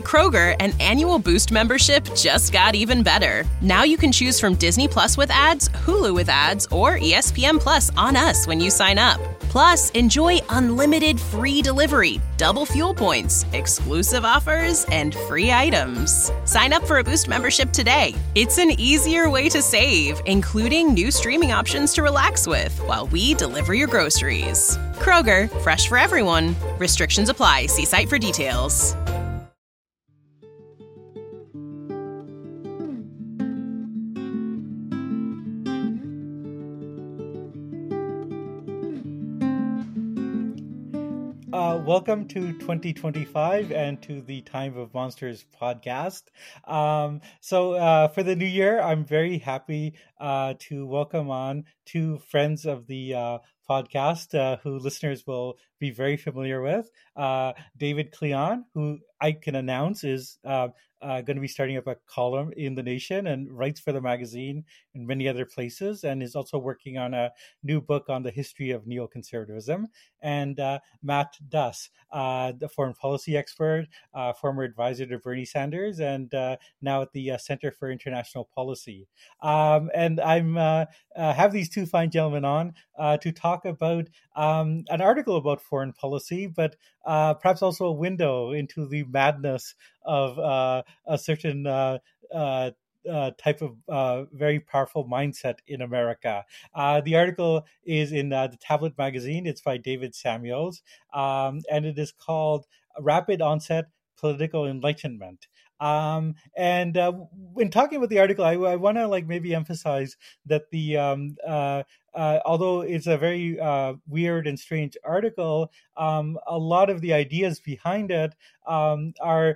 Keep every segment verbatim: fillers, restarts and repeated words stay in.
Kroger, an annual Boost membership just got even better. Now you can choose from Disney Plus with ads, Hulu with ads, or E S P N Plus on us when you sign up. Plus, enjoy unlimited free delivery, double fuel points, exclusive offers, and free items. Sign up for a Boost membership today. It's an easier way to save, including new streaming options to relax with while we deliver your groceries. Kroger, fresh for everyone. Restrictions apply. See site for details. Uh, welcome to twenty twenty-five and to the Time of Monsters podcast. Um, so uh, for the new year, I'm very happy uh, to welcome on two friends of the uh, podcast uh, who listeners will be very familiar with. Uh, David Cleon, who I can announce is uh, uh, going to be starting up a column in The Nation and writes for the magazine and many other places, and is also working on a new book on the history of neoconservatism. And uh, Matt Duss, uh, the foreign policy expert, uh, former advisor to Bernie Sanders, and uh, now at the uh, Center for International Policy. Um, and I'm uh, uh, have these two fine gentlemen on uh, to talk about um, an article about foreign policy, but uh, perhaps also a window into the madness of uh, a certain uh, uh, Uh, type of uh, very powerful mindset in America. Uh, the article is in uh, the Tablet magazine. It's by David Samuels, um, and it is called Rapid Onset Political Enlightenment. Um, and uh, when talking about the article, I, I want to like maybe emphasize that the um, uh, uh, although it's a very uh, weird and strange article, um, a lot of the ideas behind it um, are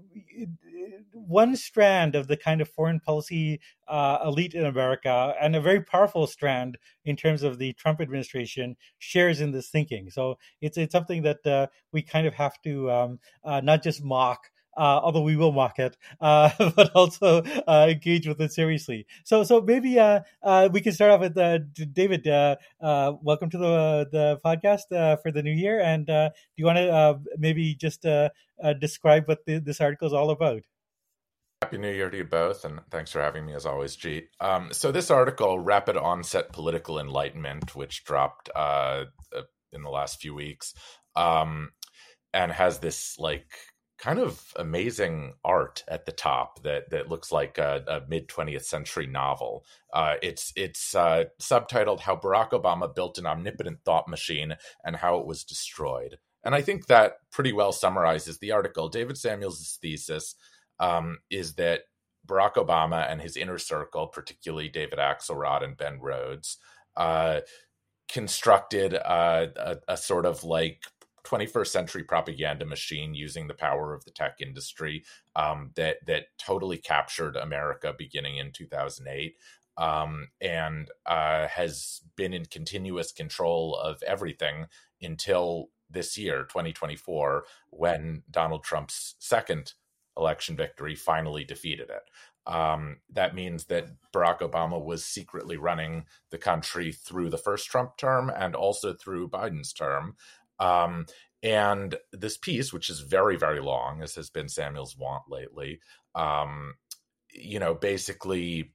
one strand of the kind of foreign policy uh, elite in America, and a very powerful strand in terms of the Trump administration, shares in this thinking. So it's it's something that uh, we kind of have to um, uh, not just mock, uh, although we will mock it, uh, but also uh, engage with it seriously. So so maybe uh, uh, we can start off with uh, David. Uh, uh, welcome to the the podcast uh, for the new year, and uh, do you want to uh, maybe just uh, uh, describe what the, this article is all about? Happy New Year to you both, and thanks for having me as always, G. Um, so this article, Rapid Onset Political Enlightenment, which dropped uh, in the last few weeks, um, and has this like kind of amazing art at the top that that looks like a, a mid twentieth century novel. Uh, it's it's uh, subtitled "How Barack Obama Built an Omnipotent Thought Machine and How It Was Destroyed." And I think that pretty well summarizes the article. David Samuels' thesis Um, is that Barack Obama and his inner circle, particularly David Axelrod and Ben Rhodes, uh, constructed uh, a, a sort of like twenty-first century propaganda machine using the power of the tech industry um, that that totally captured America beginning in two thousand eight um, and uh, has been in continuous control of everything until this year, twenty twenty-four, when Donald Trump's second election victory finally defeated it. Um, that means that Barack Obama was secretly running the country through the first Trump term and also through Biden's term. Um, and this piece, which is very, very long, as has been Samuel's wont lately, um, you know, basically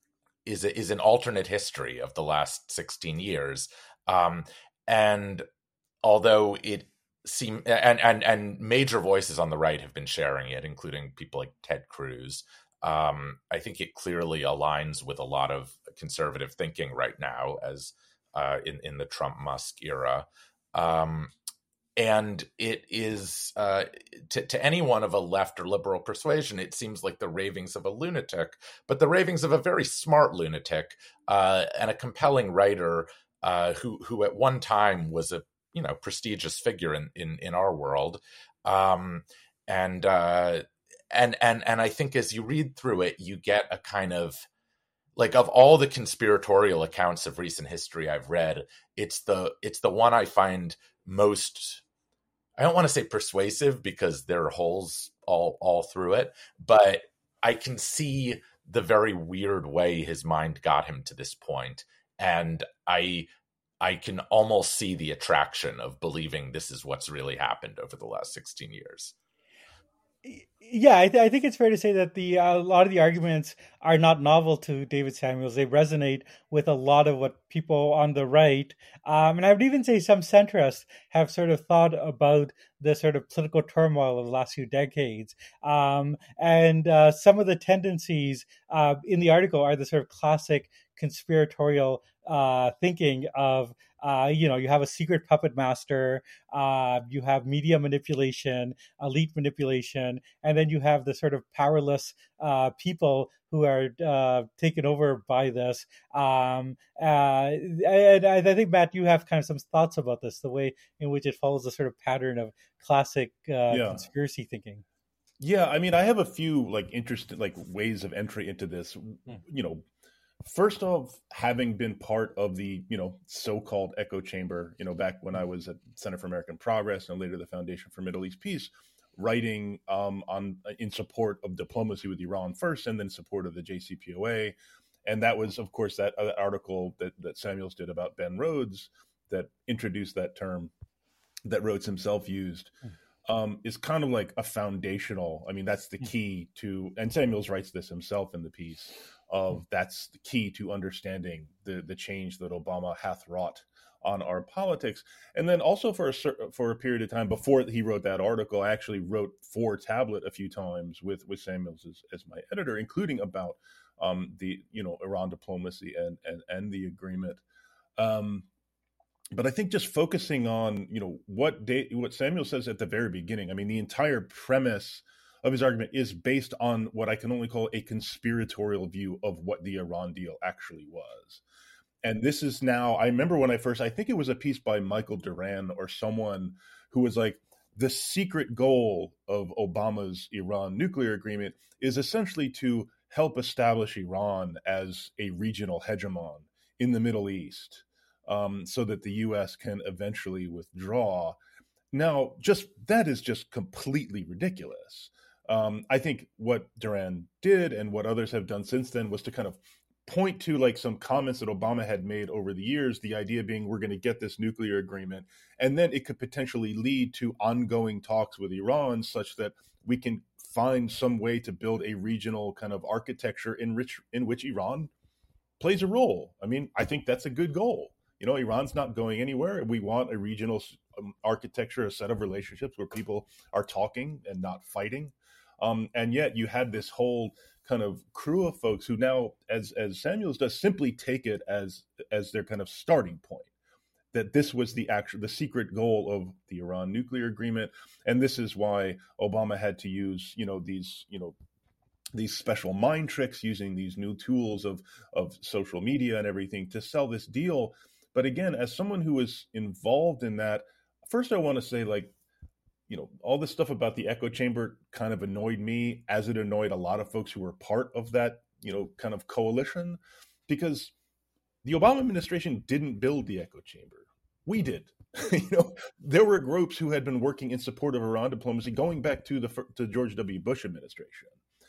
is, is an alternate history of the last sixteen years. Um, and although it seem and, and and major voices on the right have been sharing it, including people like Ted Cruz. Um, I think it clearly aligns with a lot of conservative thinking right now, as uh, in in the Trump Musk era, um, and it is uh, to, to anyone of a left or liberal persuasion, it seems like the ravings of a lunatic, but the ravings of a very smart lunatic uh, and a compelling writer uh, who who at one time was a you know, prestigious figure in, in, in our world. Um, and, uh, and, and, and I think as you read through it, you get a kind of like, of all the conspiratorial accounts of recent history I've read, it's the, it's the one I find most, I don't want to say persuasive because there are holes all, all through it, but I can see the very weird way his mind got him to this point. And I, I can almost see the attraction of believing this is what's really happened over the last sixteen years. Yeah, I, th- I think it's fair to say that the uh, a lot of the arguments are not novel to David Samuels. They resonate with a lot of what people on the right, um, and I would even say some centrists have sort of thought about the sort of political turmoil of the last few decades. Um, and uh, some of the tendencies uh, in the article are the sort of classic conspiratorial uh, thinking of, uh, you know, you have a secret puppet master, uh, you have media manipulation, elite manipulation, and then you have the sort of powerless uh, people who are uh, taken over by this. Um, uh, and I, I think, Matt, you have kind of some thoughts about this, the way in which it follows the sort of pattern of classic uh, Yeah. conspiracy thinking. Yeah, I mean, I have a few like interesting like ways of entry into this. You know, first off, having been part of the you know so-called echo chamber, you know, back when I was at Center for American Progress and later the Foundation for Middle East Peace, writing um, on in support of diplomacy with Iran first, and then support of the J C P O A, and that was, of course, that uh, article that that Samuels did about Ben Rhodes that introduced that term that Rhodes himself used. Mm. Um, is kind of like a foundational. I mean, that's the key to, and Samuels writes this himself in the piece, of that's the key to understanding the the change that Obama hath wrought on our politics. And then also for a for a period of time before he wrote that article, I actually wrote for Tablet a few times with with Samuels as, as my editor, including about um, the you know Iran diplomacy and and and the agreement. Um, But I think just focusing on, you know, what day, what Samuel says at the very beginning, I mean, the entire premise of his argument is based on what I can only call a conspiratorial view of what the Iran deal actually was. And this is now, I remember when I first, I think it was a piece by Michael Duran or someone who was like, the secret goal of Obama's Iran nuclear agreement is essentially to help establish Iran as a regional hegemon in the Middle East. Um, so that the U S can eventually withdraw. Now, just that is just completely ridiculous. Um, I think what Duran did and what others have done since then was to kind of point to like some comments that Obama had made over the years, the idea being we're going to get this nuclear agreement, and then it could potentially lead to ongoing talks with Iran such that we can find some way to build a regional kind of architecture in which, in which Iran plays a role. I mean, I think that's a good goal. You know, Iran's not going anywhere. We want a regional um, architecture, a set of relationships where people are talking and not fighting. Um, and yet you had this whole kind of crew of folks who now, as as Samuels does, simply take it as as their kind of starting point, that this was the actual, the secret goal of the Iran nuclear agreement. And this is why Obama had to use, you know, these, you know, these special mind tricks, using these new tools of of social media and everything to sell this deal. But again, as someone who was involved in that, first I want to say, like, you know, all this stuff about the echo chamber kind of annoyed me, as it annoyed a lot of folks who were part of that, you know, kind of coalition, because the Obama administration didn't build the echo chamber. We did. You know, there were groups who had been working in support of Iran diplomacy going back to the to George W. Bush administration.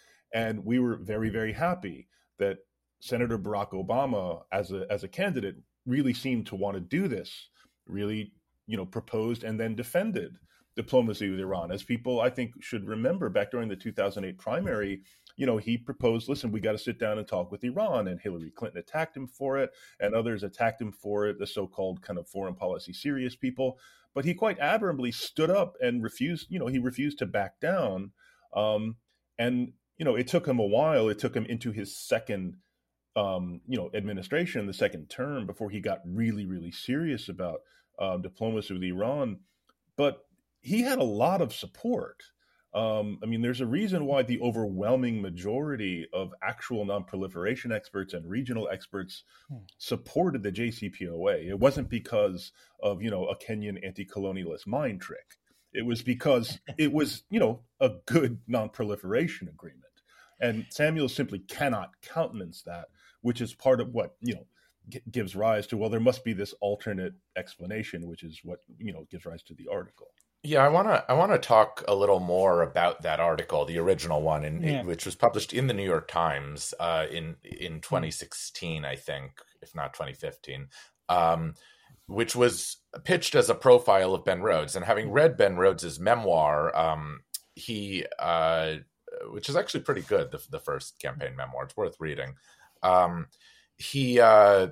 And we were very, very happy that Senator Barack Obama, as a as a candidate, really seemed to want to do this, really, you know, proposed and then defended diplomacy with Iran. As people, I think, should remember, back during the two thousand eight primary, you know, he proposed, listen, we got to sit down and talk with Iran. And Hillary Clinton attacked him for it, and others attacked him for it, the so-called kind of foreign policy serious people. But he quite admirably stood up and refused, you know, he refused to back down. Um, and, you know, it took him a while. It took him into his second Um, you know, administration, the second term, before he got really, really serious about uh, diplomacy with Iran. But he had a lot of support. Um, I mean, there's a reason why the overwhelming majority of actual non-proliferation experts and regional experts hmm. supported the J C P O A. It wasn't because of, you know, a Kenyan anti-colonialist mind trick. It was because it was, you know, a good non-proliferation agreement. And Samuel simply cannot countenance that, which is part of what, you know, g- gives rise to, well, there must be this alternate explanation, which is what, you know, gives rise to the article. Yeah, I want to I want to talk a little more about that article, the original one, in, yeah. which was published in the New York Times uh, in in twenty sixteen, I think, if not twenty fifteen, um, which was pitched as a profile of Ben Rhodes. And having read Ben Rhodes's memoir, um, he uh, which is actually pretty good, the, the first campaign memoir. It's worth reading. Um, he uh,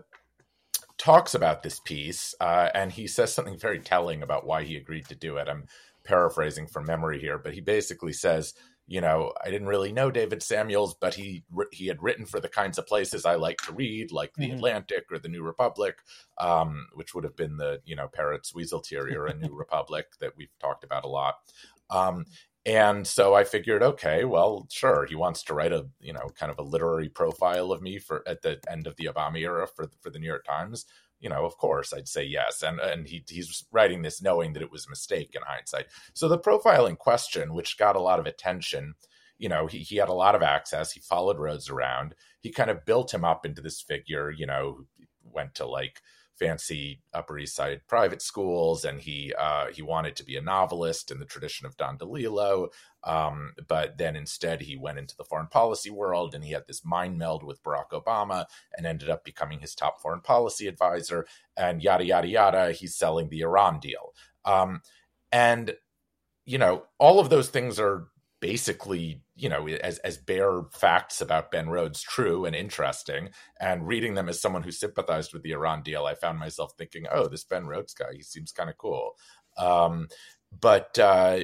talks about this piece, uh, and he says something very telling about why he agreed to do it. I'm paraphrasing from memory here, but he basically says, you know, I didn't really know David Samuels, but he he had written for the kinds of places I like to read, like The mm-hmm. Atlantic or The New Republic, um, which would have been the, you know, Parrots, Weaseltier era New Republic that we've talked about a lot. Um, and so I figured, okay, well, sure, he wants to write a, you know, kind of a literary profile of me for at the end of the Obama era for for the New York Times. You know, of course, I'd say yes. And and he he's writing this knowing that it was a mistake in hindsight. So the profile in question, which got a lot of attention, you know, he, he had a lot of access. He followed Rhodes around. He kind of built him up into this figure, you know, who went to like fancy Upper East Side private schools. And he uh, he wanted to be a novelist in the tradition of Don DeLillo. Um, but then instead he went into the foreign policy world, and he had this mind meld with Barack Obama and ended up becoming his top foreign policy advisor, and yada, yada, yada. He's selling the Iran deal. Um, and, you know, all of those things are basically, you know, as, as bare facts about Ben Rhodes, true and interesting. And reading them as someone who sympathized with the Iran deal, I found myself thinking, oh, this Ben Rhodes guy, he seems kind of cool. Um, but, uh,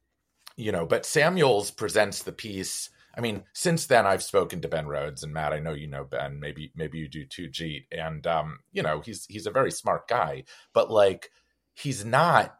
You know, but Samuels presents the piece. I mean, since then I've spoken to Ben Rhodes, and Matt, I know you know Ben, maybe maybe you do too, Jeet. And um, you know, he's he's a very smart guy, but like he's not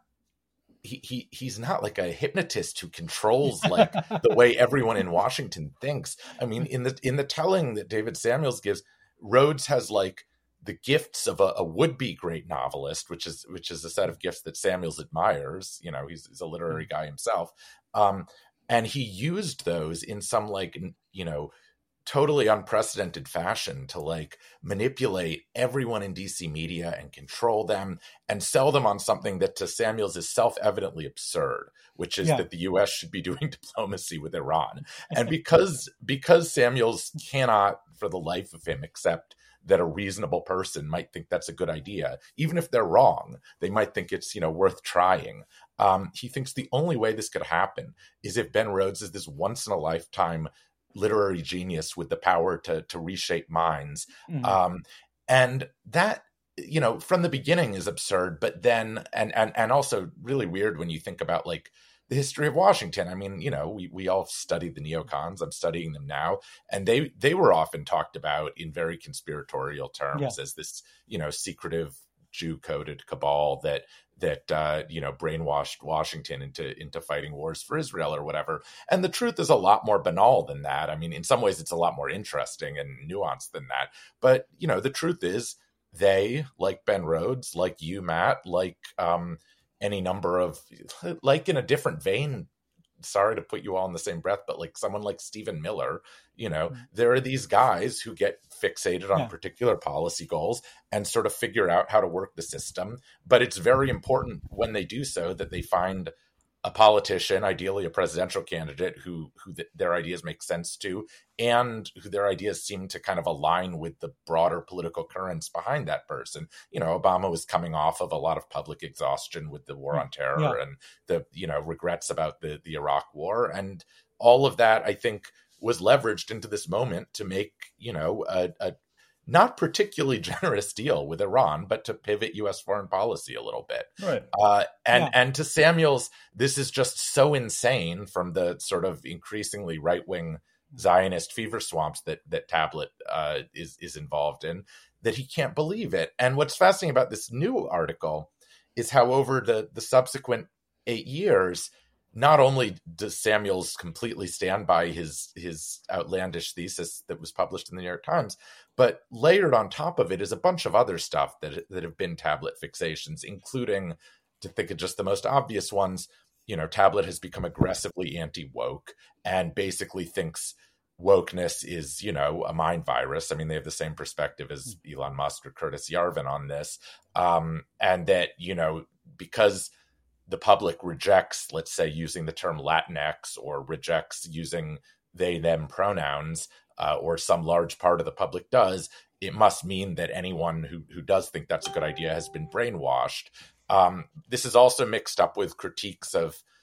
he he he's not like a hypnotist who controls like the way everyone in Washington thinks. I mean, in the in the telling that David Samuels gives, Rhodes has like the gifts of a, a would-be great novelist, which is which is a set of gifts that Samuels admires. You know, he's, he's a literary guy himself. Um, and he used those in some like, you know, totally unprecedented fashion to like manipulate everyone in D C media and control them and sell them on something that to Samuels is self-evidently absurd, which is yeah. that the U S should be doing diplomacy with Iran. And because because Samuels cannot for the life of him accept that a reasonable person might think that's a good idea, even if they're wrong, they might think it's, you know, worth trying. Um, he thinks the only way this could happen is if Ben Rhodes is this once in a lifetime literary genius with the power to to reshape minds. Mm-hmm. Um, and that, you know, from the beginning is absurd, but then, and, and, and also really weird when you think about like the history of Washington. I mean, you know, we, we all studied the neocons. I'm studying them now. And they, they were often talked about in very conspiratorial terms yeah. as this, you know, secretive Jew-coded cabal that, that, uh, you know, brainwashed Washington into, into fighting wars for Israel or whatever. And the truth is a lot more banal than that. I mean, in some ways it's a lot more interesting and nuanced than that. But, you know, the truth is they, like Ben Rhodes, like you, Matt, like, um, any number of, like in a different vein, sorry to put you all in the same breath, but like someone like Stephen Miller, you know, mm-hmm. there are these guys who get fixated on yeah. particular policy goals and sort of figure out how to work the system. But it's very important when they do so that they find a politician, ideally a presidential candidate who who th- their ideas make sense to, and who their ideas seem to kind of align with the broader political currents behind that person. You know, Obama was coming off of a lot of public exhaustion with the war on terror yeah. and the, you know, regrets about the, the Iraq war. And all of that, I think, was leveraged into this moment to make, you know, a, a not particularly generous deal with Iran, but to pivot U S foreign policy a little bit. Right. Uh, and, yeah. and to Samuels, this is just so insane from the sort of increasingly right-wing Zionist fever swamps that, that Tablet uh, is, is involved in, that he can't believe it. And what's fascinating about this new article is how over the, the subsequent eight years, not only does Samuels completely stand by his his outlandish thesis that was published in the New York Times, but layered on top of it is a bunch of other stuff that that have been Tablet fixations, including, to think of just the most obvious ones, you know, Tablet has become aggressively anti-woke and basically thinks wokeness is, you know, a mind virus. I mean, they have the same perspective as Elon Musk or Curtis Yarvin on this. Um, and that, you know, because the public rejects, let's say, using the term Latinx or rejects using they, them pronouns, uh, or some large part of the public does, it must mean that anyone who, who does think that's a good idea has been brainwashed. Um, this is also mixed up with critiques of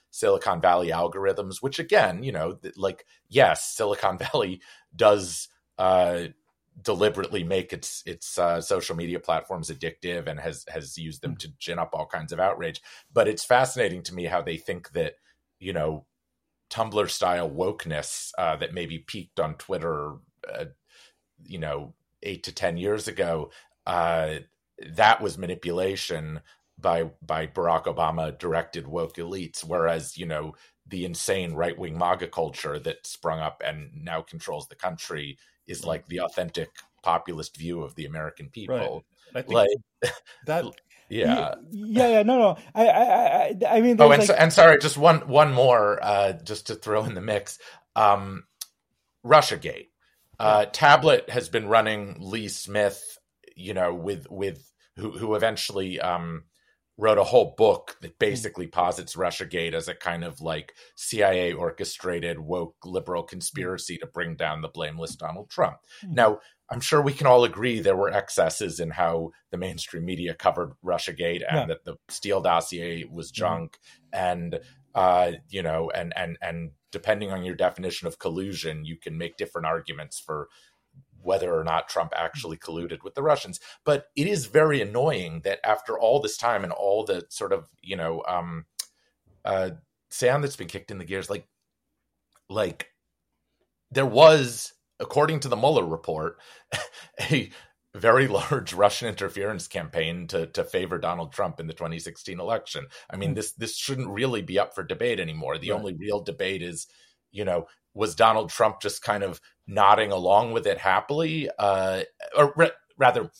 Silicon Valley algorithms, which again, you know, like, yes, Silicon Valley does uh, deliberately make its its uh, social media platforms addictive and has has used them to gin up all kinds of outrage. But it's fascinating to me how they think that, you know, Tumblr style wokeness uh, that maybe peaked on Twitter, uh, you know, eight to ten years ago, uh, that was manipulation by by Barack Obama directed woke elites, whereas, you know, the insane right wing MAGA culture that sprung up and now controls the country is like the authentic populist view of the American people. Right. I think like that. Yeah. yeah, yeah, no, no. I, I, I, I mean, oh, and, like... so, and sorry, just one, one more, uh, just to throw in the mix. Um, Russiagate. Uh, Tablet has been running Lee Smith, you know, with with who who eventually um, wrote a whole book that basically posits Russiagate as a kind of like C I A orchestrated woke liberal conspiracy to bring down the blameless Donald Trump. Mm-hmm. Now, I'm sure we can all agree there were excesses in how the mainstream media covered Russiagate, and yeah. that the Steele dossier was junk, mm-hmm. and uh, you know, and and and depending on your definition of collusion, you can make different arguments for whether or not Trump actually colluded with the Russians. But it is very annoying that after all this time and all the sort of, you know, um, uh, sand that's been kicked in the gears, like, like there was, according to the Mueller report, a very large Russian interference campaign to to favor Donald Trump in the twenty sixteen election. I mean, this this shouldn't really be up for debate anymore. The right. only real debate is, you know, was Donald Trump just kind of nodding along with it happily? Uh, or re- rather,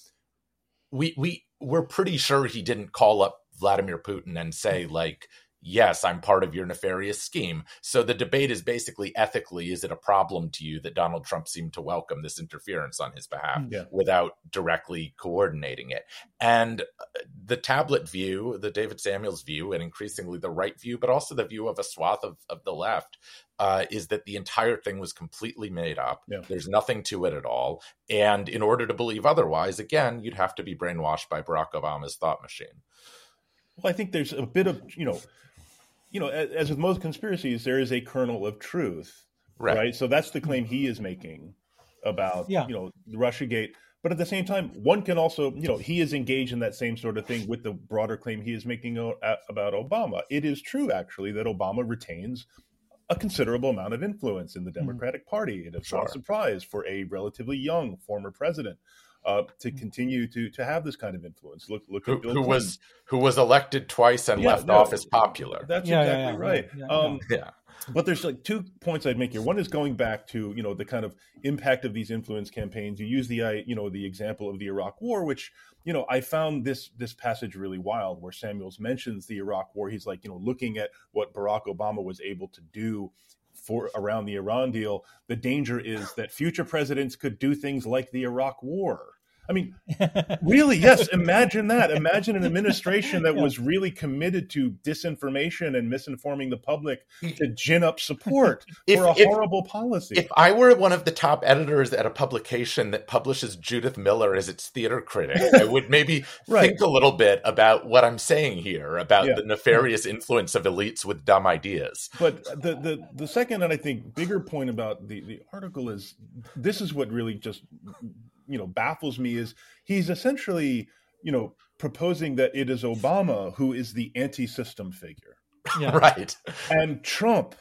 we, we, we're pretty sure he didn't call up Vladimir Putin and say, like, yes, I'm part of your nefarious scheme. So the debate is basically ethically, is it a problem to you that Donald Trump seemed to welcome this interference on his behalf yeah. without directly coordinating it? And the tablet view, the David Samuels view, and increasingly the right view, but also the view of a swath of, of the left, uh, is that the entire thing was completely made up. Yeah. There's nothing to it at all. And in order to believe otherwise, again, you'd have to be brainwashed by Barack Obama's thought machine. Well, I think there's a bit of, you know, you know, as with most conspiracies, there is a kernel of truth, right? right? So that's the claim he is making about, yeah. you know, Russiagate. But at the same time, one can also, you know, he is engaged in that same sort of thing with the broader claim he is making about Obama. It is true, actually, that Obama retains a considerable amount of influence in the Democratic mm-hmm. Party. It is sure. not a surprise for a relatively young former president. Uh, to continue to to have this kind of influence. Look, look who, at Bill who Clinton. was who was elected twice and yeah, left no, office popular. That's yeah, exactly yeah, yeah, right. Yeah, um, yeah. But there's like two points I'd make here. One is going back to, you know, the kind of impact of these influence campaigns. You use the you know the example of the Iraq War, which, you know, I found this this passage really wild, where Samuels mentions the Iraq War. He's like, you know, looking at what Barack Obama was able to do for around the Iran deal. The danger is that future presidents could do things like the Iraq War. I mean, really, yes, imagine that. Imagine an administration that yeah. was really committed to disinformation and misinforming the public to gin up support if, for a if, horrible policy. If I were one of the top editors at a publication that publishes Judith Miller as its theater critic, I would maybe right. think a little bit about what I'm saying here, about yeah. the nefarious influence of elites with dumb ideas. But the, the, the second and I think bigger point about the, the article is, this is what really just... you know, baffles me, is he's essentially, you know, proposing that it is Obama who is the anti-system figure. Yeah. Right. And Trump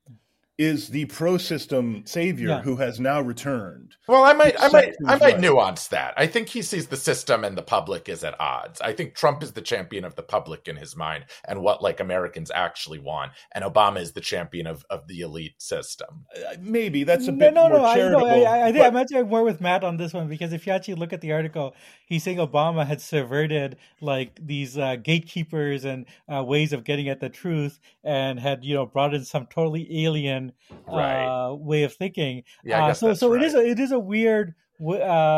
is the pro-system savior yeah. who has now returned. Well, I might, I might, I might nuance that. I think he sees the system and the public as at odds. I think Trump is the champion of the public in his mind and what like Americans actually want, and Obama is the champion of, of the elite system. Uh, maybe that's a bit no, no, more no, charitable. I, no, I, I think but... I'm actually more with Matt on this one, because if you actually look at the article, he's saying Obama had subverted like these uh, gatekeepers and uh, ways of getting at the truth, and had, you know, brought in some totally alien right. uh, way of thinking. Yeah, I guess uh, so that's so right. it is a, it is a weird uh,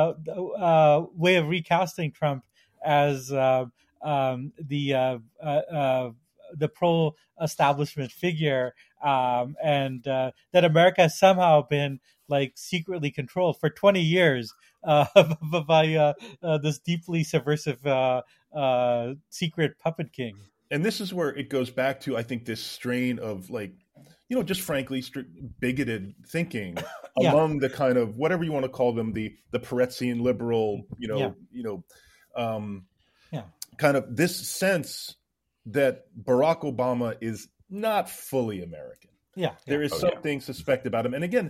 uh, way of recasting Trump as uh, um, the uh, uh, uh, the pro-establishment figure, um, and uh, that America has somehow been like secretly controlled for twenty years uh, by uh, uh, this deeply subversive uh, uh, secret puppet king. and this is where it goes back to, I think, this strain of like, you know, just frankly bigoted thinking yeah. among the kind of whatever you want to call them, the the Peretzian liberal, you know, yeah. you know, um, yeah. kind of this sense that Barack Obama is not fully American. Yeah, there yeah. is oh, something yeah. suspect about him. And again,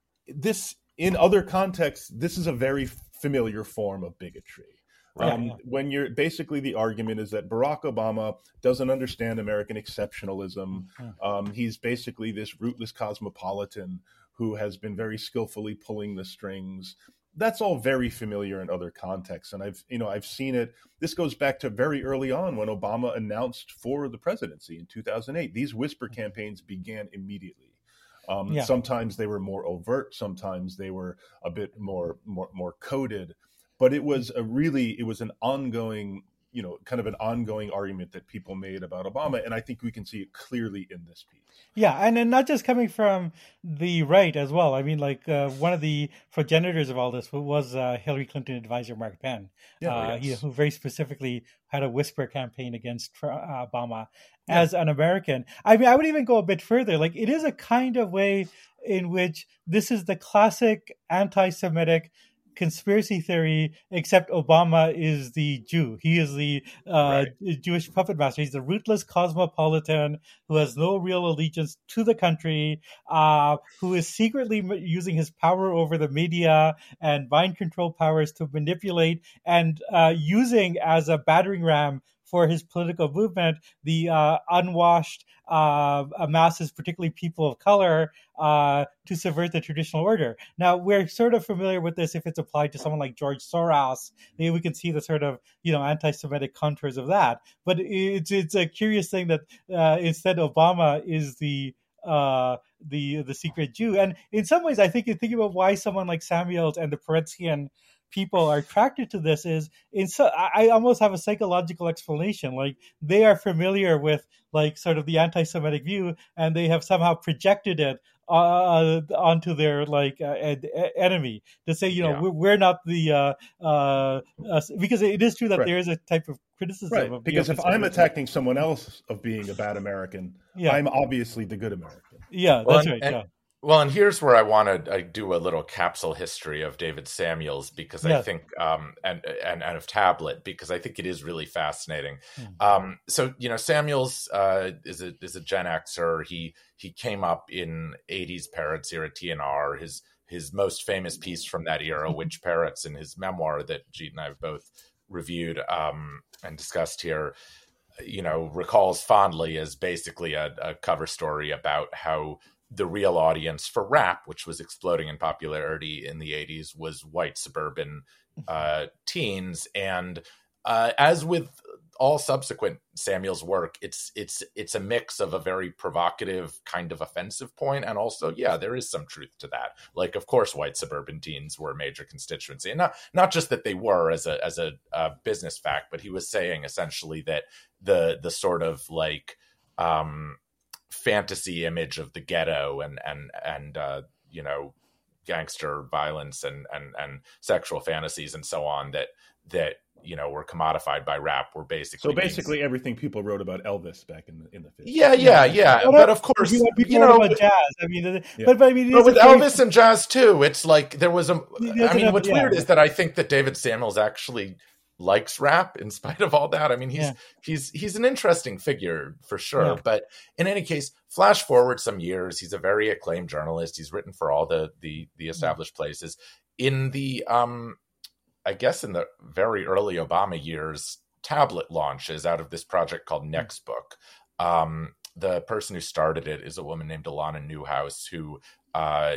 this in other contexts, this is a very familiar form of bigotry. Right. Um, yeah. When you're basically the argument is that Barack Obama doesn't understand American exceptionalism. Mm-hmm. Um, he's basically this rootless cosmopolitan who has been very skillfully pulling the strings. That's all very familiar in other contexts. And I've, you know, I've seen it. This goes back to very early on when Obama announced for the presidency in two thousand eight. These whisper campaigns began immediately. Um, yeah. Sometimes they were more overt. Sometimes they were a bit more, more, more coded. But it was a really, it was an ongoing, you know, kind of an ongoing argument that people made about Obama. And I think we can see it clearly in this piece. Yeah, and, and not just coming from the right as well. I mean, like uh, one of the progenitors of all this was uh, Hillary Clinton advisor Mark Penn, yeah, uh, yes. he, who very specifically had a whisper campaign against uh, Obama yeah. as an American. I mean, I would even go a bit further. Like, it is a kind of way in which this is the classic anti-Semitic conspiracy theory, except Obama is the Jew. He is the uh, right. Jewish puppet master. He's the rootless cosmopolitan who has no real allegiance to the country, uh, who is secretly using his power over the media and mind control powers to manipulate and uh, using as a battering ram for his political movement the uh, unwashed uh, masses, particularly people of color, uh, to subvert the traditional order. Now, we're sort of familiar with this if it's applied to someone like George Soros. Maybe we can see the sort of, you know, anti-Semitic contours of that. But it's it's a curious thing that uh, instead Obama is the uh, the the secret Jew. And in some ways, I think you think about why someone like Samuels and the Peretzian people are attracted to this is in so I almost have a psychological explanation. Like, they are familiar with like sort of the anti-Semitic view, and they have somehow projected it uh, onto their like uh, ed- enemy to say, you know, yeah. we're, we're not the uh, uh, uh, because it is true that right. there is a type of criticism. Right. Of, because you know, if I'm attacking someone else of being a bad American, yeah. I'm obviously the good American. Yeah, well, that's right. And- yeah. Well, and here's where I want to I do a little capsule history of David Samuels, because yeah. I think, um, and, and and of Tablet, because I think it is really fascinating. Mm. Um, so, you know, Samuels uh, is a is a Gen Xer. He he came up in eighties Parrots era T N R. His his most famous piece from that era, Which Parrots, in his memoir that Jeet and I have both reviewed um, and discussed here, you know, recalls fondly as basically a, a cover story about how the real audience for rap, which was exploding in popularity in the eighties, was white suburban uh, teens. And uh, as with all subsequent Samuels work, it's it's it's a mix of a very provocative, kind of offensive point, and also, yeah, there is some truth to that. Like, of course, white suburban teens were a major constituency, and not not just that they were as a as a, a business fact, but he was saying essentially that the the sort of like um, fantasy image of the ghetto and and and uh, you know, gangster violence and and and sexual fantasies and so on that that you know were commodified by rap were basically so basically being... everything people wrote about Elvis back in the in the fifties. Yeah, yeah, yeah. But, but of course, you know, you know, about jazz. I mean, yeah. but, but I mean, but with very... Elvis and jazz too, it's like there was a. I mean, what's yeah, weird yeah. is that I think that David Samuels actually likes rap in spite of all that. I mean, he's yeah. he's he's an interesting figure for sure. Yeah. But in any case, flash forward some years, he's a very acclaimed journalist. He's written for all the the the established places. In the um, I guess in the very early Obama years, Tablet launches out of this project called Next Book. Um, the person who started it is a woman named Alana Newhouse, who uh,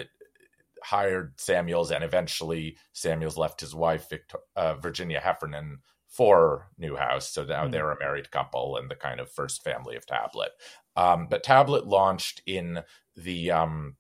hired Samuels, and eventually Samuels left his wife, Victor- uh, Virginia Heffernan, for Newhouse. So now mm-hmm. they're a married couple and the kind of first family of Tablet. Um, but Tablet launched in the um,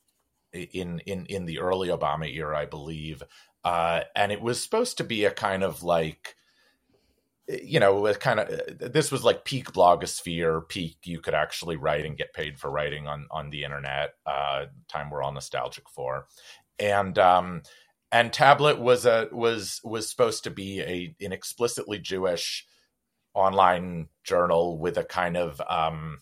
in in in the early Obama era, I believe, uh, and it was supposed to be a kind of like, you know, a kind of, this was like peak blogosphere, peak you could actually write and get paid for writing on on the internet, uh, time we're all nostalgic for, and um, and Tablet was a was was supposed to be a an explicitly Jewish online journal with a kind of, um,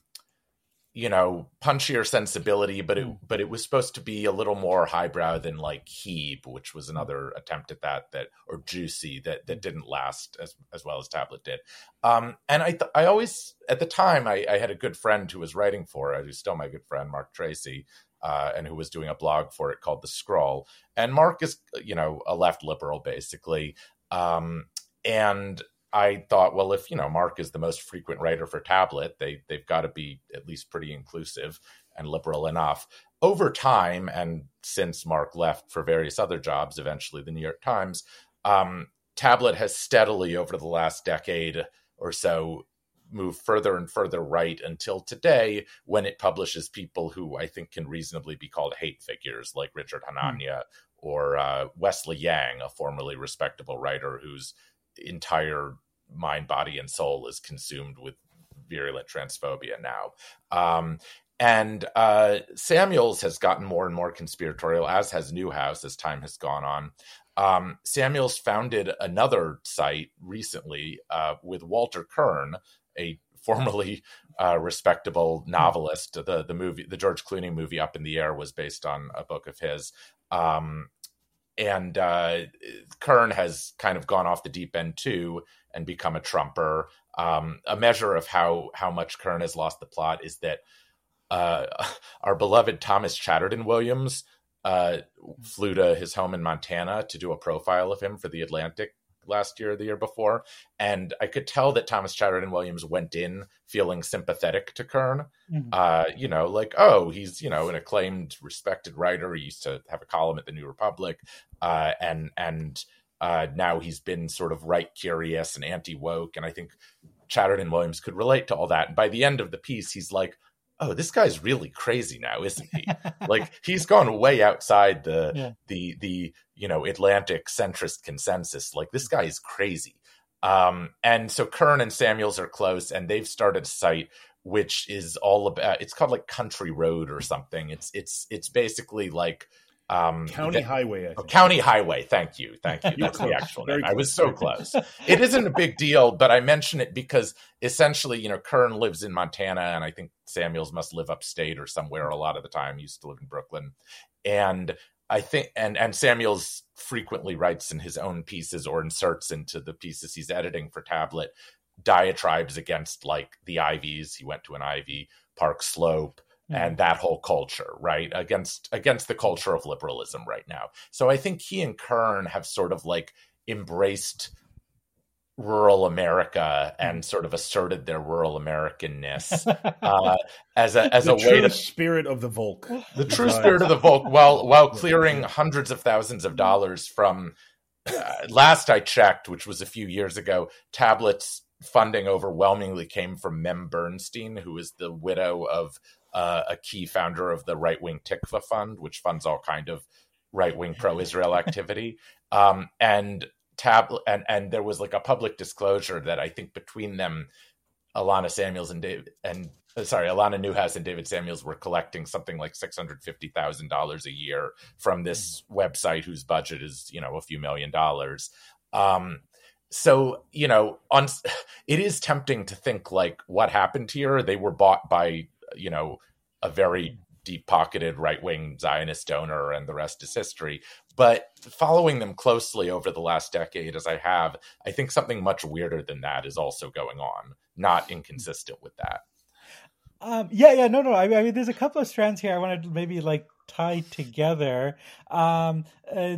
you know, punchier sensibility, but it mm. but it was supposed to be a little more highbrow than like Heeb, which was another attempt at that, that or Juicy that that didn't last as as well as Tablet did. Um, and I th- I always at the time I, I had a good friend who was writing for it, who's still my good friend, Mark Tracy, uh, and who was doing a blog for it called The Scroll. And Mark is, you know, a left liberal basically, um, and I thought, well, if, you know, Mark is the most frequent writer for Tablet, they, they've got to be at least pretty inclusive and liberal enough. Over time, and since Mark left for various other jobs, eventually the New York Times, um, Tablet has steadily over the last decade or so moved further and further right until today, when it publishes people who I think can reasonably be called hate figures, like Richard Hanania mm. or uh, Wesley Yang, a formerly respectable writer who's entire mind, body, and soul is consumed with virulent transphobia now. Um, and uh, Samuels has gotten more and more conspiratorial, as has Newhouse, as time has gone on. Um, Samuels founded another site recently uh, with Walter Kern, a formerly uh, respectable novelist. The the movie, the George Clooney movie Up in the Air, was based on a book of his. Um, And uh, Kern has kind of gone off the deep end too and become a Trumper. Um, a measure of how how much Kern has lost the plot is that uh, our beloved Thomas Chatterton Williams uh, flew to his home in Montana to do a profile of him for The Atlantic last year or the year before. And I could tell that Thomas Chatterton Williams went in feeling sympathetic to Kern. Mm-hmm. Uh, you know, like, oh, he's, you know, an acclaimed, respected writer. He used to have a column at the New Republic. Uh, and and uh, now he's been sort of right curious and anti-woke. And I think Chatterton Williams could relate to all that. And by the end of the piece, he's like, oh, this guy's really crazy now, isn't he? Like, he's gone way outside the yeah. the the you know Atlantic centrist consensus. Like, this guy is crazy. Um, and so Kern and Samuels are close, and they've started a site which is all about. It's called like Country Road or something. It's it's it's basically like um, County the, Highway. I think. Oh, County Highway. Thank you, thank you. That's the actual name. I was so close. It isn't a big deal, but I mention it because essentially, you know, Kern lives in Montana, and I think Samuels must live upstate or somewhere a lot of the time. He used to live in Brooklyn. And I think, and, and Samuels frequently writes in his own pieces or inserts into the pieces he's editing for Tablet diatribes against like the Ivies. He went to an Ivy, Park Slope, mm-hmm. and that whole culture, right? Against, against the culture of liberalism right now. So I think he and Kern have sort of like embraced rural America and sort of asserted their rural Americanness uh, as a as the a way to spirit of the Volk, the true spirit of the Volk, while while clearing hundreds of thousands of dollars from uh, last I checked, which was a few years ago, Tablet's funding overwhelmingly came from Mem Bernstein, who is the widow of uh, a key founder of the right wing Tikva Fund, which funds all kind of right wing pro Israel activity, um, and. Tablet and and there was like a public disclosure that I think between them, Alana Samuels and David and uh, sorry, Alana Newhouse and David Samuels were collecting something like six hundred fifty thousand dollars a year from this website whose budget is, you know, a few million dollars. Um, so, you know, on it is tempting to think like what happened here. They were bought by, you know, a very deep-pocketed right-wing Zionist donor, and the rest is history. But following them closely over the last decade, as I have, I think something much weirder than that is also going on, not inconsistent with that. Um, yeah, yeah, no, no. I, I mean, there's a couple of strands here I want to maybe like tie together. Um, uh,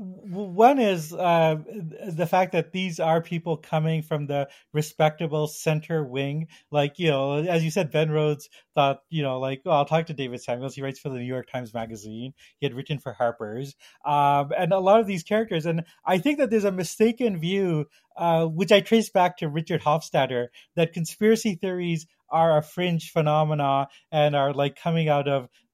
one is uh, the fact that these are people coming from the respectable center wing. Like, you know, as you said, Ben Rhodes thought, you know, like, oh, I'll talk to David Samuels. He writes for the New York Times Magazine. He had written for Harper's. Um, and a lot of these characters. And I think that there's a mistaken view, uh, which I trace back to Richard Hofstadter, that conspiracy theories are a fringe phenomena and are like coming out of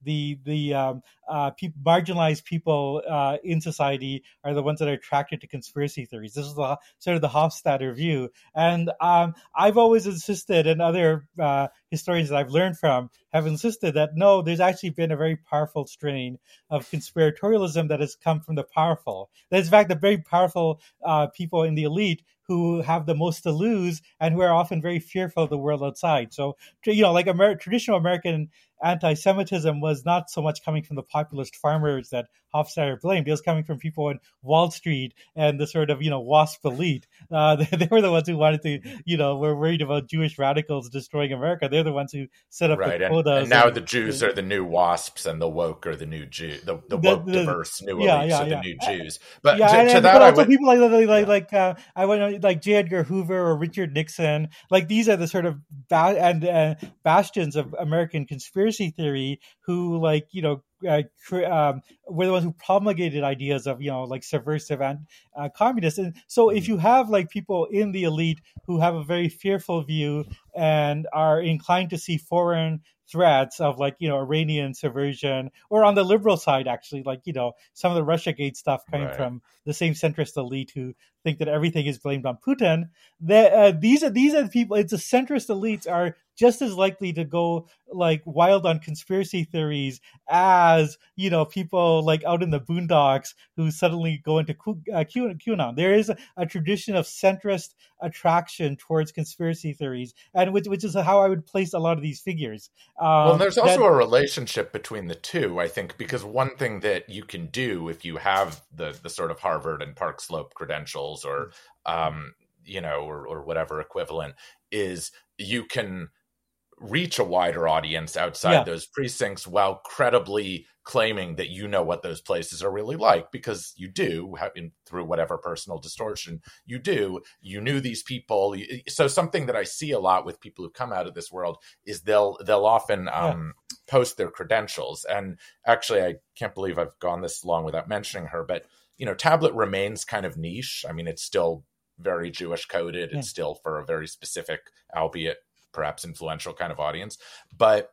the the um, uh, pe- marginalized people uh, in society are the ones that are attracted to conspiracy theories. This is the sort of the Hofstadter view, and um, I've always insisted, and other uh, historians that I've learned from have insisted that no, there's actually been a very powerful strain of conspiratorialism that has come from the powerful. That is, in fact, the very powerful uh, people in the elite who have the most to lose and who are often very fearful of the world outside. So, you know, like Amer- traditional American anti-Semitism was not so much coming from the populist farmers that Hofstadter blamed. It was coming from people in Wall Street and the sort of, you know, WASP elite. Uh, they, they were the ones who wanted to, you know, were worried about Jewish radicals destroying America. They're the ones who set up right. the and, quotas. and now and, the Jews are the new WASPs, and the woke are the new Jew, the, the The- woke the- diverse new yeah, elites yeah, are the yeah. new Jews. But yeah, to, and, to and- that, but I also would, people like like like, Yeah. like uh, I went like J. Edgar Hoover or Richard Nixon. Like these are the sort of ba- and uh, bastions of American conspiracy theory who, like, you know, uh, cr- um, were the ones who promulgated ideas of, you know, like subversive and uh, communists. And so if you have like people in the elite who have a very fearful view and are inclined to see foreign threats of, like, you know, Iranian subversion, or on the liberal side, actually, like, you know, some of the Russiagate stuff coming Right. from the same centrist elite who think that everything is blamed on Putin. That uh, these are these are the people. It's the centrist elites are just as likely to go like wild on conspiracy theories as, you know, people like out in the boondocks who suddenly go into Q, uh, Q, QAnon. There is a, a tradition of centrist attraction towards conspiracy theories, and which which is how I would place a lot of these figures. Um, Well, and there's also that- a relationship between the two, I think, because one thing that you can do if you have the the sort of Harvard and Park Slope credentials, or um, you know, or, or whatever equivalent, is you can reach a wider audience outside Yeah. those precincts while credibly claiming that you know what those places are really like, because you do, in, through whatever personal distortion you do. You knew these people. So something that I see a lot with people who come out of this world is they'll they'll often um, yeah. post their credentials. And actually, I can't believe I've gone this long without mentioning her, but you know, Tablet remains kind of niche. I mean, it's still very Jewish coded. Yeah. It's still for a very specific, albeit perhaps influential kind of audience. But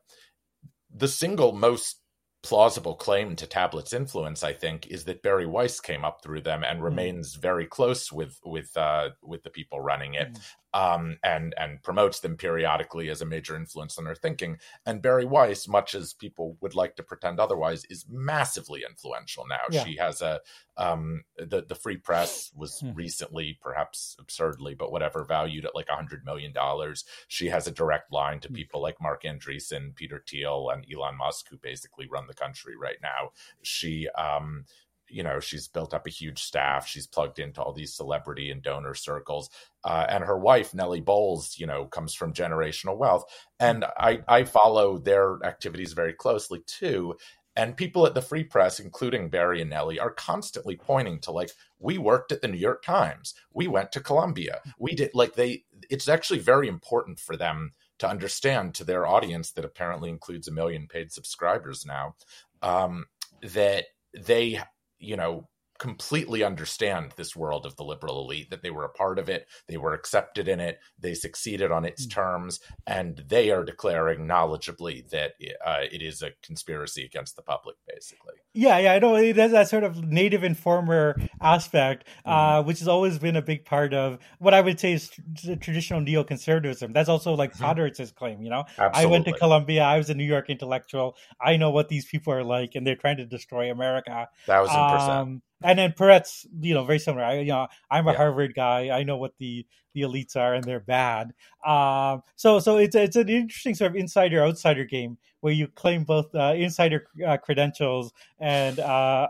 the single most plausible claim to Tablet's influence, I think, is that Bari Weiss came up through them and remains mm. very close with with uh, with the people running it, mm. um, and and promotes them periodically as a major influence on their thinking. And Bari Weiss, much as people would like to pretend otherwise, is massively influential now. Yeah. She has a um, the the Free Press was mm. recently, perhaps absurdly, but whatever, valued at like a hundred million dollars. She has a direct line to mm. people like Mark Andreessen, Peter Thiel, and Elon Musk, who basically run the country right now. She, um, you know, she's built up a huge staff. She's plugged into all these celebrity and donor circles. Uh, and her wife, Nellie Bowles, you know, comes from generational wealth. And I, I follow their activities very closely too. And people at the Free Press, including Bari and Nellie, are constantly pointing to, like, we worked at the New York Times. We went to Columbia. We did, like, they, it's actually very important for them to understand, to their audience that apparently includes a million paid subscribers now, um, that they, you know, completely understand this world of the liberal elite, that they were a part of it, they were accepted in it, they succeeded on its terms, and they are declaring knowledgeably that uh, it is a conspiracy against the public, basically. Yeah, yeah, I know it has that sort of native informer aspect, uh, mm-hmm. which has always been a big part of what I would say is tr- traditional neoconservatism. That's also like mm-hmm. Poderitz's claim, you know? Absolutely. I went to Columbia, I was a New York intellectual, I know what these people are like, and they're trying to destroy America. Thousand percent. Um, And then Peretz, you know, very similar. I, you know, I'm a yeah. Harvard guy. I know what the, the elites are, and they're bad. Um, so, so it's it's an interesting sort of insider outsider game where you claim both uh, insider uh, credentials and uh,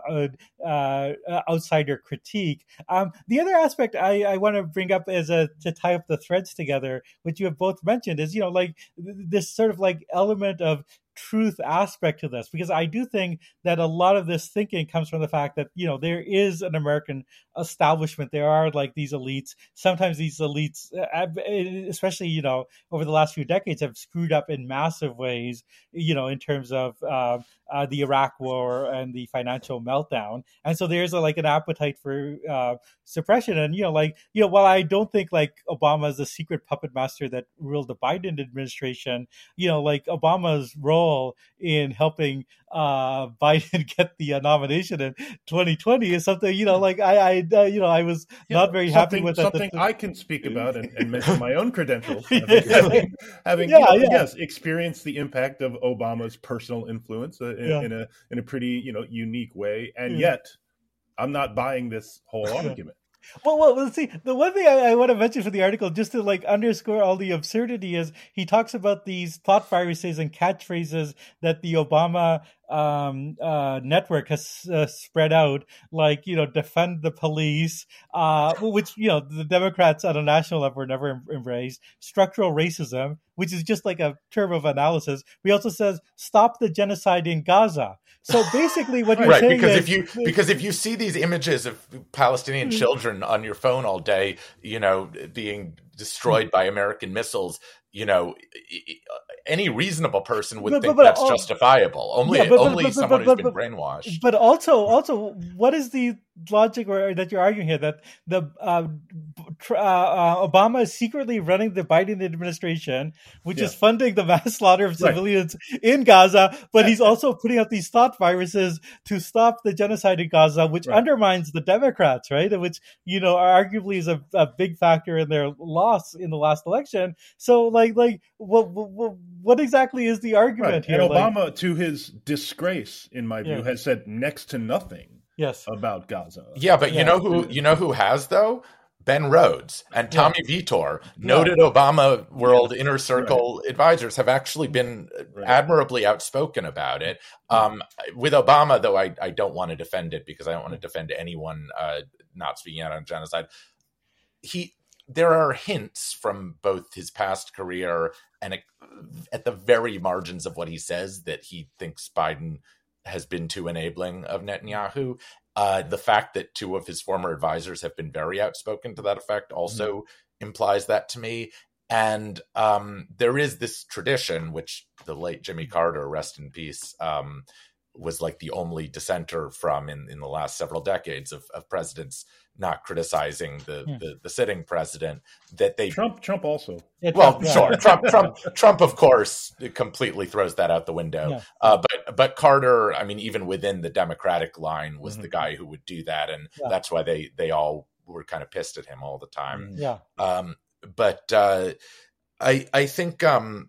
uh, outsider critique. Um, the other aspect I, I want to bring up as a to tie up the threads together, which you have both mentioned, is, you know, like this sort of like element of truth aspect to this, because I do think that a lot of this thinking comes from the fact that, you know, there is an American establishment. There are like these elites. Sometimes these elites, especially, you know, over the last few decades, have screwed up in massive ways, you know, in terms of uh, uh, the Iraq War and the financial meltdown. And so there's a, like an appetite for uh, suppression. And, you know, like, you know, while I don't think like Obama is the secret puppet master that ruled the Biden administration, you know, like Obama's role role in helping uh, Biden get the uh, nomination in twenty twenty is something, you know, like I, I uh, you know, I was Yeah, not very happy with that. Something I can speak about and, and mention my own credentials, Yeah. having, having Yeah, you know, yeah. yes, experienced the impact of Obama's personal influence uh, in, Yeah. in a in a pretty you know unique way, and Yeah. yet I'm not buying this whole argument. Well, well, let's see. The one thing I, I want to mention for the article, just to like underscore all the absurdity, is he talks about these thought viruses and catchphrases that the Obama um, uh, network has uh, spread out, like, you know, defund the police, uh, which, you know, the Democrats at a national level never em- embraced, structural racism, which is just like a term of analysis. He also says, stop the genocide in Gaza. So basically what you're Right, saying because is... if you because if you see these images of Palestinian children on your phone all day, you know, being destroyed by American missiles, you know, any reasonable person would But- think but- but that's all- justifiable. Only Yeah, but- but- only but- but- someone but- who's been but- brainwashed. But also, also, what is the logic or that you're arguing here that the uh, tr- uh, uh, Obama is secretly running the Biden administration, which Yeah. is funding the mass slaughter of Right. civilians in Gaza, but he's also putting out these thought viruses to stop the genocide in Gaza, which Right. undermines the Democrats, right? And which, you know, arguably is a, a big factor in their loss in the last election. So, like, like, what, what, what exactly is the argument Right. here? And Like- Obama, to his disgrace, in my view, Yeah. has said next to nothing yes. about Gaza. Yeah, but Yeah. you know who you know who has though? Ben Rhodes and Tommy Vitor, noted Obama World Inner Circle advisors, have actually been Right. admirably outspoken about it. Um, with Obama, though, I, I don't want to defend it because I don't want to defend anyone uh, not speaking out on genocide. He there are hints from both his past career and at the very margins of what he says that he thinks Biden has been too enabling of Netanyahu. Uh, the fact that two of his former advisors have been very outspoken to that effect also mm-hmm. implies that to me. And um, there is this tradition, which the late Jimmy Carter, rest in peace, um, was like the only dissenter from in, in the last several decades of, of presidents not criticizing the, Yeah. the, the sitting president, that they Trump, Trump also. Yeah, well, Trump, yeah. sure. Trump, Trump, Trump, of course, completely throws that out the window. Yeah. Uh, but, but Carter, I mean, even within the Democratic line, was Mhm. the guy who would do that, and Yeah. that's why they they all were kind of pissed at him all the time. Yeah. Um, but uh, I I think um,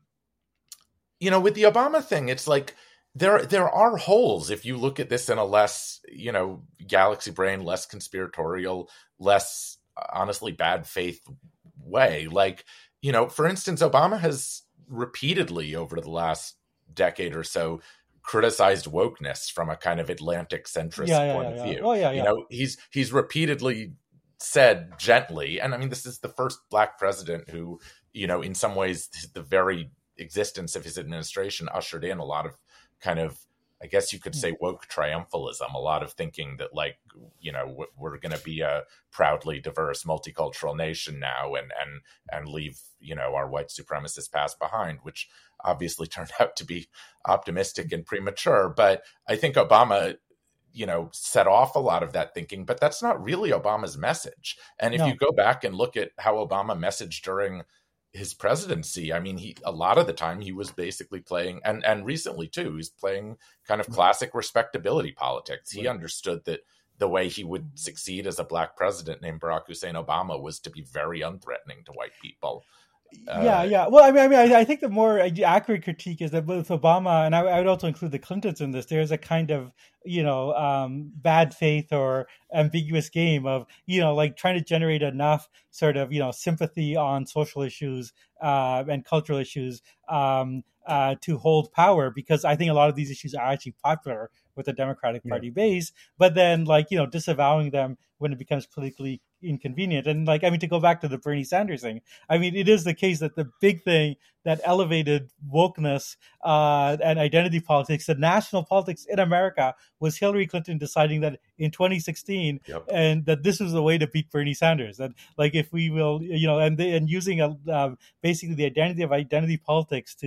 you know, with the Obama thing, it's like there there are holes if you look at this in a less, you know, galaxy brain, less conspiratorial, less honestly bad faith way. Like, you know, for instance, Obama has repeatedly over the last decade or so criticized wokeness from a kind of Atlantic centrist Yeah, yeah, point yeah, of yeah. view. Oh, yeah, yeah. You know, he's he's repeatedly said gently, and I mean, this is the first black president who, you know, in some ways, the very existence of his administration ushered in a lot of kind of, I guess you could say, woke triumphalism, a lot of thinking that, like, you know, we're going to be a proudly diverse, multicultural nation now, and and and leave, you know, our white supremacist past behind, which obviously turned out to be optimistic and premature. But I think Obama, you know, set off a lot of that thinking, but that's not really Obama's message. And if No. you go back and look at how Obama messaged during his presidency, I mean, he a lot of the time he was basically playing, and and recently too, he's playing kind of classic respectability politics. He Right. understood that the way he would succeed as a black president named Barack Hussein Obama was to be very unthreatening to white people. yeah, Uh, yeah. Well, I mean, I mean, I, I think the more accurate critique is that with Obama, and I, I would also include the Clintons in this, there's a kind of, you know, um, bad faith or ambiguous game of, you know, like trying to generate enough sort of, you know, sympathy on social issues uh, and cultural issues um, uh, to hold power, because I think a lot of these issues are actually popular with the Democratic Yeah. Party base, but then, like, you know, disavowing them when it becomes politically inconvenient. And, like, I mean, to go back to the Bernie Sanders thing, I mean, it is the case that the big thing that elevated wokeness uh, and identity politics, the national politics in America, was Hillary Clinton deciding that in twenty sixteen, Yep. and that this was the way to beat Bernie Sanders. And, like, if we will, you know, and they, and using a, uh, basically the identity of identity politics to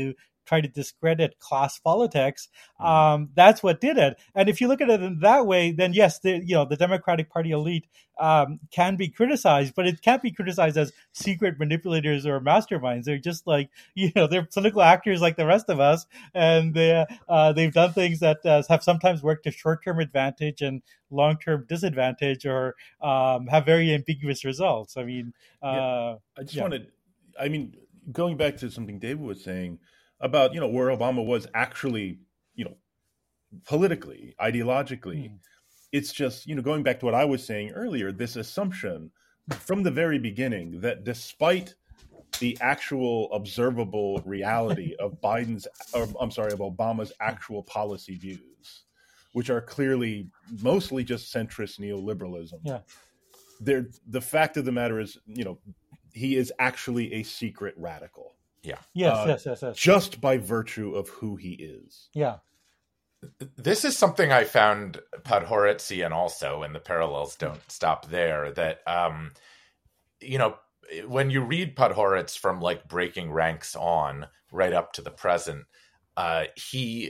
try to discredit class politics. Um, that's what did it. And if you look at it in that way, then yes, the, you know, the Democratic Party elite um, can be criticized, but it can't be criticized as secret manipulators or masterminds. They're just like, you know, they're political actors like the rest of us, and they, uh, they've done things that uh, have sometimes worked to short-term advantage and long-term disadvantage, or um, have very ambiguous results. I mean, uh, yeah, I just yeah. wanted, I mean, going back to something David was saying about, you know, where Obama was actually, you know, politically, ideologically, mm. it's just, you know, going back to what I was saying earlier, this assumption from the very beginning that despite the actual observable reality of Biden's, or I'm sorry, of Obama's actual policy views, which are clearly mostly just centrist neoliberalism. Yeah. There, the fact of the matter is, you know, he is actually a secret radical. Yeah. Yes, uh, yes, yes, yes. Just by virtue of who he is. Yeah. This is something I found Podhoretzian also, and the parallels don't stop there, that, um, you know, when you read Podhoretz from like Breaking Ranks on right up to the present, uh, he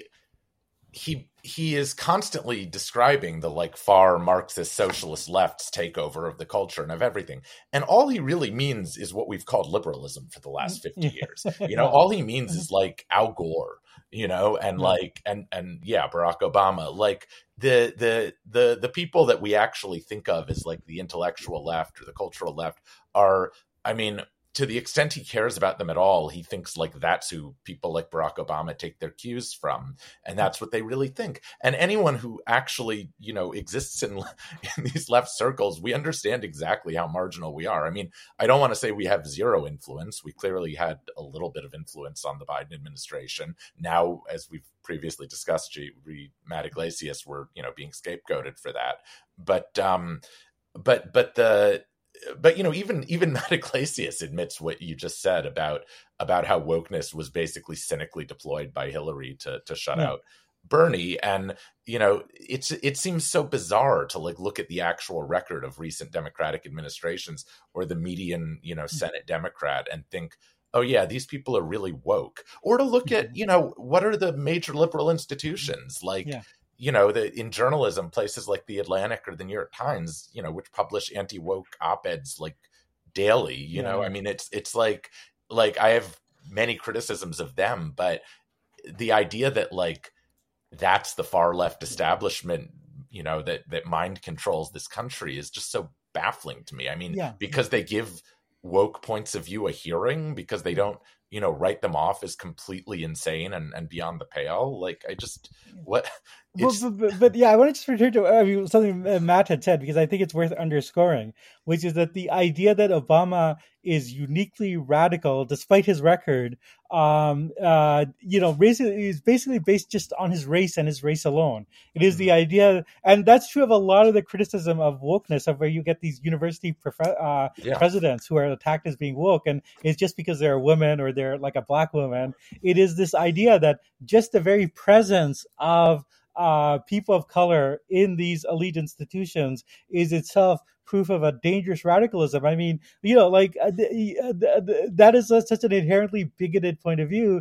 he he is constantly describing the like far Marxist socialist left's takeover of the culture and of everything. And all he really means is what we've called liberalism for the last fifty years. You know, all he means is like Al Gore, you know, and like, and, and yeah, Barack Obama, like the, the, the, the people that we actually think of as like the intellectual left or the cultural left are, I mean, to the extent he cares about them at all, he thinks like that's who people like Barack Obama take their cues from. And that's what they really think. And anyone who actually, you know, exists in, in these left circles, we understand exactly how marginal we are. I mean, I don't want to say we have zero influence. We clearly had a little bit of influence on the Biden administration. Now, as we've previously discussed, G, Matt Yglesias were, you know, being scapegoated for that. But, um, but, but the, But, you know, even even Matt Yglesias admits what you just said about about how wokeness was basically cynically deployed by Hillary to to shut yeah. out Bernie. And, you know, it's it seems so bizarre to like look at the actual record of recent Democratic administrations or the median, you know, Senate Democrat and think, oh, yeah, these people are really woke. Or to look at, you know, what are the major liberal institutions like? Yeah. You know, the, in journalism, places like the Atlantic or the New York Times, you know, which publish anti-woke op-eds like daily, you yeah. know, I mean, it's it's like like I have many criticisms of them, but the idea that like that's the far left establishment, you know, that that mind controls this country is just so baffling to me. I mean, yeah. because they give woke points of view a hearing, because they don't, you know, write them off as completely insane and, and beyond the pale. Like, I just, what? Well, but, but, but yeah, I want to just return to I mean, something Matt had said, because I think it's worth underscoring, which is that the idea that Obama is uniquely radical, despite his record, um, uh, you know, basically, is basically based just on his race and his race alone. It is mm-hmm. the idea, and that's true of a lot of the criticism of wokeness, of where you get these university prof- uh, yeah. presidents who are attacked as being woke, and it's just because they're a woman or they're like a black woman. It is this idea that just the very presence of uh, people of color in these elite institutions is itself proof of a dangerous radicalism. I mean, you know, like uh, the, uh, the, that is a, such an inherently bigoted point of view.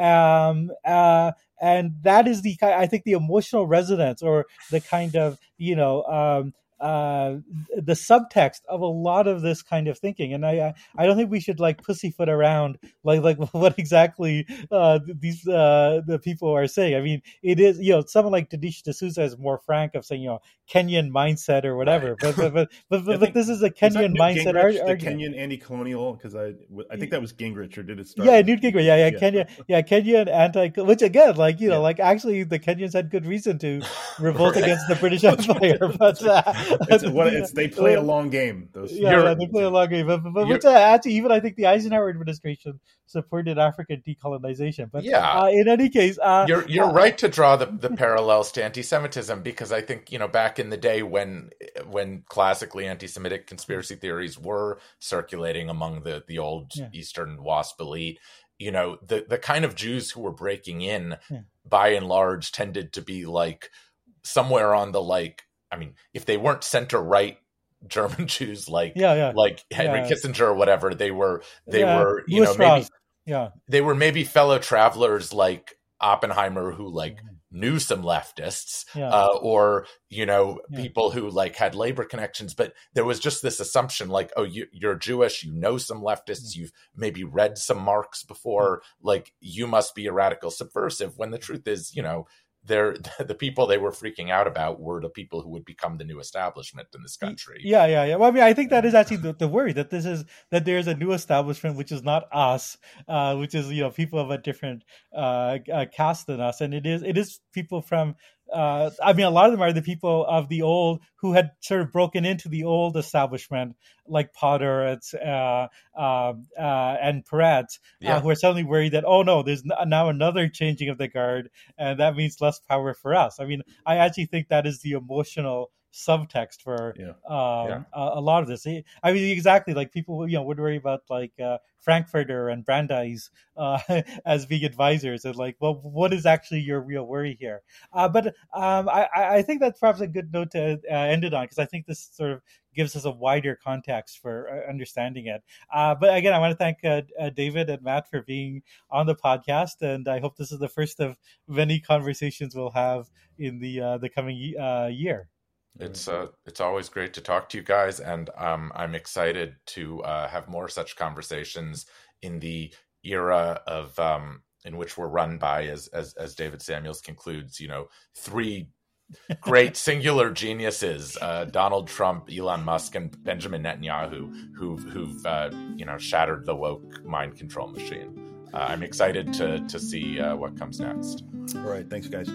Um, uh, and that is the, I think, the emotional resonance, or the kind of, you know, um, uh, the subtext of a lot of this kind of thinking. And I, I don't think we should like pussyfoot around like, like what exactly, uh, these, uh, the people are saying. I mean, it is, you know, someone like Dinesh D'Souza is more frank of saying, you know, Kenyan mindset or whatever, right. but, but, but, but, but, but this is a Kenyan is mindset. Gingrich, ar- the Kenyan anti-colonial, because I, I think that was Gingrich, or did it start? Yeah, Newt Gingrich. Yeah, yeah, yeah. Kenya, yeah, Kenyan anti, which again, like, you know, yeah. like actually the Kenyans had good reason to revolt against the British Empire, but, uh, It's, what, it's they play a long game. Those yeah, yeah, they play a long game. But, but, but which, uh, actually, even I think the Eisenhower administration supported African decolonization. But yeah, uh, in any case, uh, you're you're uh, right to draw the, the parallels to anti-Semitism, because I think, you know, back in the day when when classically anti-Semitic conspiracy theories were circulating among the the old yeah. Eastern WASP elite, you know, the the kind of Jews who were breaking in, yeah. by and large, tended to be like somewhere on the like. I mean, if they weren't center-right German Jews like yeah, yeah. like Henry yeah. Kissinger or whatever, they were they yeah. were you Louis know Strauss. maybe Yeah. They were maybe fellow travelers like Oppenheimer who like knew some leftists, yeah. uh, or, you know, yeah. people who like had labor connections. But there was just this assumption like, oh, you, you're Jewish, you know some leftists, mm-hmm. you've maybe read some Marx before, mm-hmm. like you must be a radical subversive, when the truth is, you know, they're the people they were freaking out about were the people who would become the new establishment in this country. Yeah, yeah, yeah. Well, I mean, I think that is actually the, the worry, that this is that there's a new establishment which is not us, uh, which is, you know, people of a different uh, uh, caste than us, and it is it is people from. Uh, I mean, a lot of them are the people of the old who had sort of broken into the old establishment, like Potter and, uh, uh, uh, and Peretz, yeah. uh, who are suddenly worried that, oh no, there's now another changing of the guard, and that means less power for us. I mean, I actually think that is the emotional subtext for yeah. Um, yeah. a, a lot of this. I mean, exactly, like people, you know, would worry about like uh, Frankfurter and Brandeis uh, as being advisors, and like, well, what is actually your real worry here? Uh, but um, I, I think that's perhaps a good note to uh, end it on, because I think this sort of gives us a wider context for understanding it. Uh, but again, I want to thank uh, uh, David and Matt for being on the podcast, and I hope this is the first of many conversations we'll have in the uh, the coming uh, year. It's uh, it's always great to talk to you guys, and um, I'm excited to uh, have more such conversations in the era of um, in which we're run by, as as as David Samuels concludes, you know, three great singular geniuses: uh, Donald Trump, Elon Musk, and Benjamin Netanyahu, who've who've uh, you know shattered the woke mind control machine. Uh, I'm excited to to see uh, what comes next. All right, thanks, guys.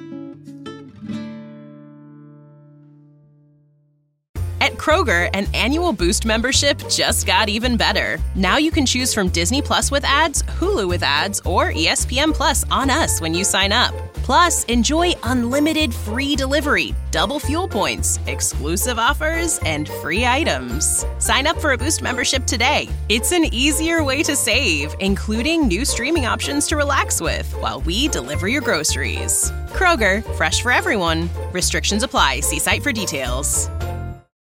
At Kroger, an annual Boost membership just got even better. Now you can choose from Disney Plus with ads, Hulu with ads, or E S P N Plus on us when you sign up. Plus, enjoy unlimited free delivery, double fuel points, exclusive offers, and free items. Sign up for a Boost membership today. It's an easier way to save, including new streaming options to relax with while we deliver your groceries. Kroger, fresh for everyone. Restrictions apply. See site for details.